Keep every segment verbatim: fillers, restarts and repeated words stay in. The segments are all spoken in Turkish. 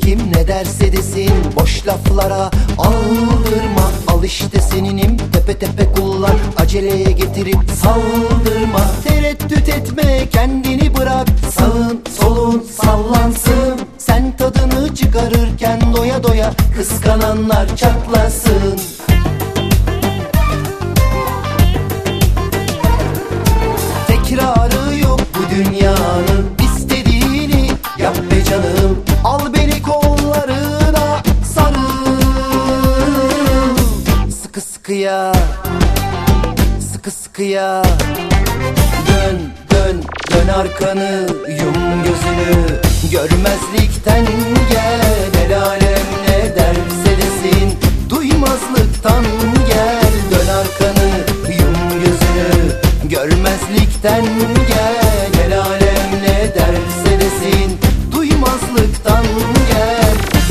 kim ne derse desin, boş laflara aldırma. Al işte seninim, tepe tepe kullan, aceleye getirip saldırma. Tereddüt etme, kendini bırak, sağın solun sallansın. Sen tadını çıkarırken doya doya kıskananlar çatlasın. Tekrarı yok bu dünyanın, istediğini yap be canım. Al beni kollarına sarıl, sıkı sıkıya, sıkı sıkıya. Dön dön dön arkanı, yum gözünü, görmezlikten gel. El alem ne derse desin, duymazlıktan gel. Dön arkanı, yum gözünü, görmezlikten gel. El alem ne derse desin, duymazlıktan gel.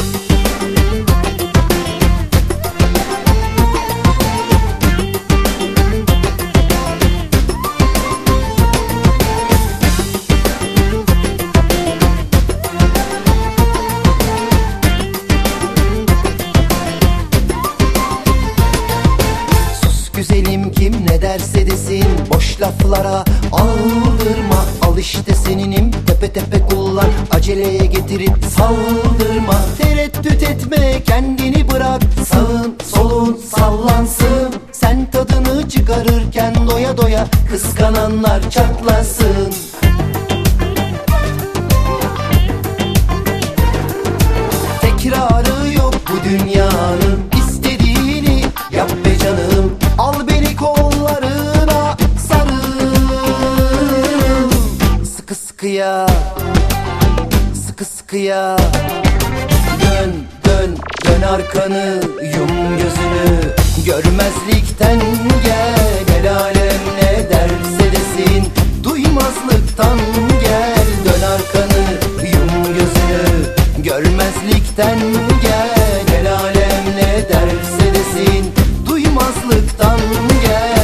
Güzelim kim ne derse desin, boş laflara aldırma. Al işte seninim, tepe tepe kullan, aceleye getirip saldırma. Tereddüt etme, kendini bırak, sağın solun sallansın. Sen tadını çıkarırken doya doya kıskananlar çatlasın. Tekrarı yok bu dünyanın, istediğini yap be canım. Al beni kollarına sarıl, sıkı sıkıya, sıkı sıkıya. Dön dön dön arkanı, yum gözünü, görmezlikten gel. El alem ne derse desin, duymazlıktan gel. Dön arkanı, yum gözünü, görmezlikten gel. El alem ne derse desin, duymazlıktan gel.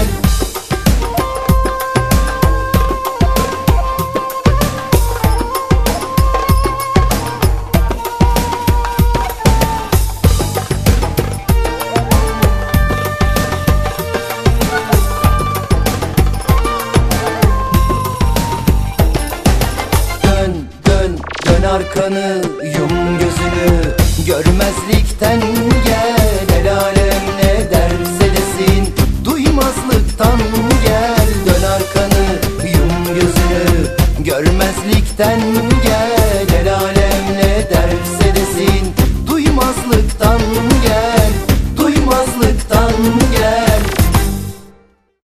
Dön dön dön arkanı,